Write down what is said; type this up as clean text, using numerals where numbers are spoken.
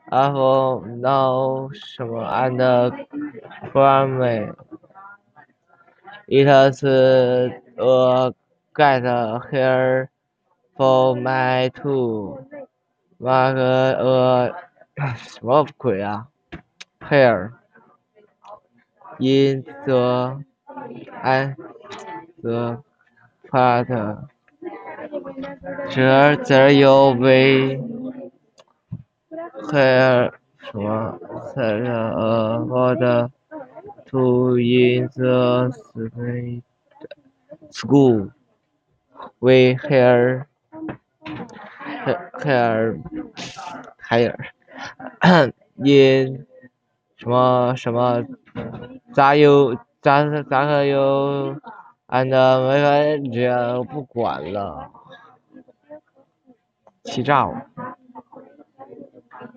Apple no 什么 and Grammy. It is a get here for my to mark什么鬼啊 hair in the and the part 这有为 hair 什么 我的 to in the school we hair in 什么什么咋个有俺的没法这不管了，气炸我！